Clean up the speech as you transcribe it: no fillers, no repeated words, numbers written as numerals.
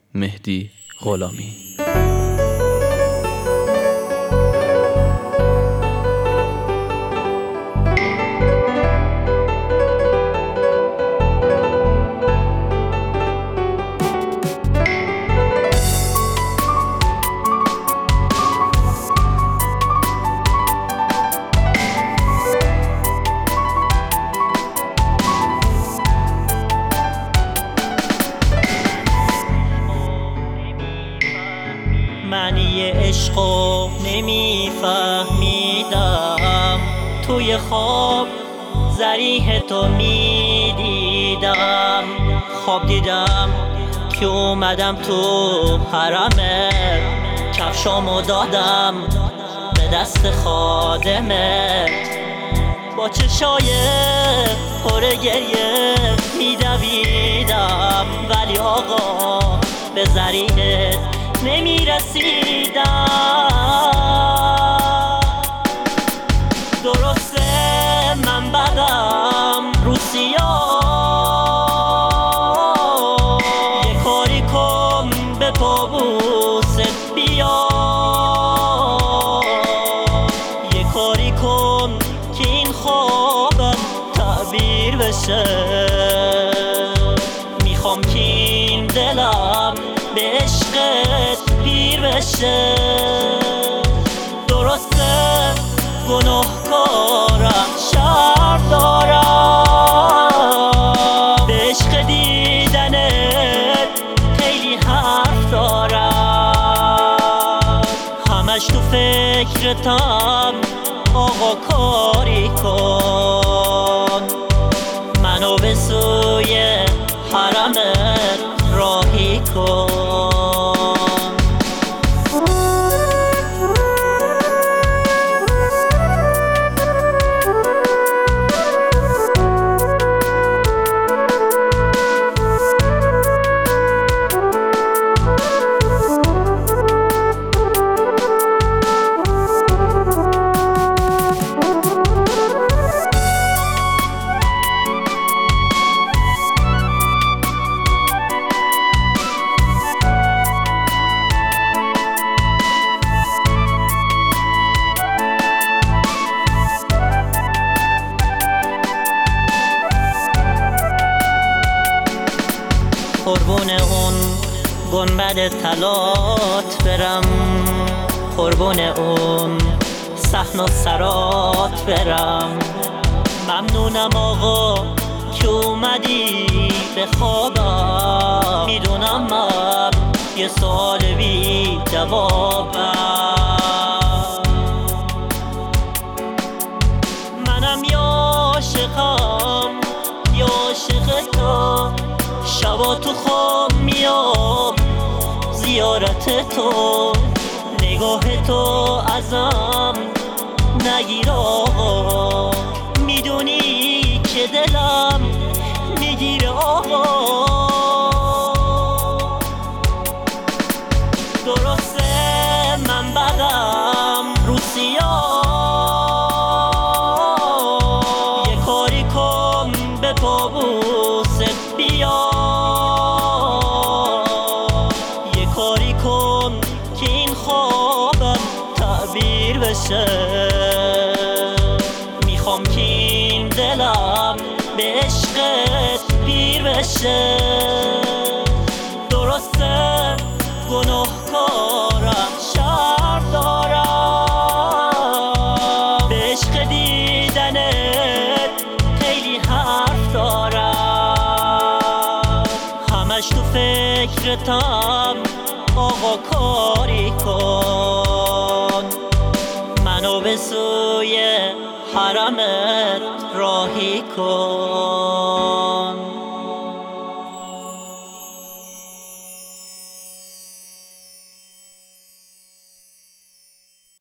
مهدی غلامی. معنی عشقو نمیفهمیدم، توی خواب ذریح تو میدیدم. خواب دیدم که اومدم تو حرمت، کفشامو دادم به دست خادمت. با چشای پر گریه میدویدم، ولی آقا به ذریحت نمیرسیدم. درسته من بدم روسیا، یه کاری کن به پابوست بیا، یه کاری کن که این خوابم تعبیر بشه. میخوام که این دلم به عشقت پیر بشه. درسته گناهکارم، شرم دارم، به عشق دیدنت خیلی حرف دارم. همش تو فکرتم، آقا کاری کن، منو به سوی حرمت راهی کن. قربون اون گنبد طلات برم، قربون اون صحن و سرات برم. ممنونم آقا که اومدی به خوابم، میدونم من یه سوال بی جوابم. منم یا عاشقم یا عاشق تو، شبا تو خواب میام زیارت تو. نگاه تو ازم نگیر آقا، میدونی که دلم میگیره آقا. درسته من بدم روسیا، یه کاری کن به پابوست بیا، یه کاری کن که این خوابم تعبیر بشه. میخوام که این دلم به عشقت پیر بشه. درسته گناهکارم، شرم دارم، به عشق دیدنت خیلی حرف دارم. همش تو فکرتم، آقا کاری کن، منو به سوی حرمت راهی کن.